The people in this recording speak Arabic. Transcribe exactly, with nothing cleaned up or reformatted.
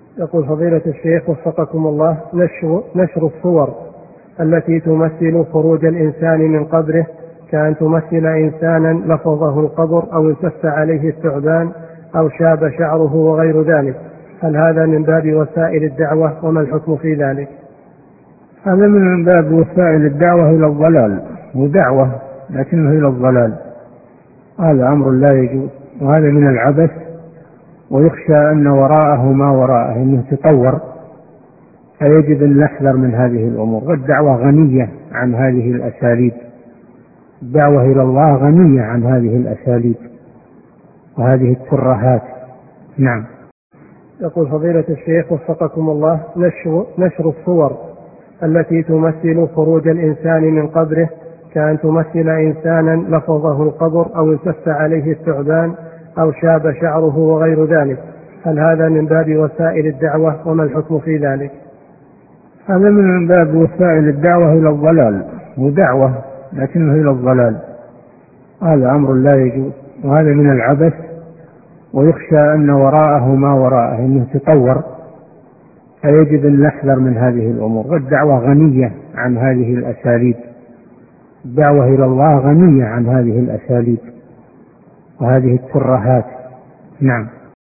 يقول فضيلة الشيخ وفقكم الله، نشر, نشر الصور التي تمثل خروج الإنسان من قبره، كأن تمثل إنسانا لفظه القبر أو التف عليه الثعبان أو شاب شعره وغير ذلك، هل هذا من باب وسائل الدعوة وما الحكم في ذلك؟ هذا من باب وسائل الدعوة إلى الضلال، ودعوة لكنه إلى الضلال، هذا أمر لا يجوز، وهذا من العبث، ويخشى أن وراءه ما وراءه أنه تطور، فيجب أن نحذر من هذه الأمور. والدعوة غنية عن هذه الأساليب، الدعوة إلى الله غنية عن هذه الأساليب وهذه الترهات. نعم. يقول فضيلة الشيخ وفقكم الله، نشر, نشر الصور التي تمثل خروج الإنسان من قبره، كأن تمثل إنسانا لفظه القبر أو التف عليه الثعبان أو شاب شعره وغير ذلك، هل هذا من باب وسائل الدعوة وما الحكم في ذلك؟ هذا من باب وسائل الدعوة إلى الضلال، ودعوة لكنه إلى الضلال، هذا أمر لا يجوز، وهذا من العبث، ويخشى أن وراءه ما وراءه أنه تطور، فيجب أن نحذر من هذه الأمور. والدعوة غنية عن هذه الأساليب، الدعوة إلى الله غنية عن هذه الأساليب وهذه الترهات. نعم.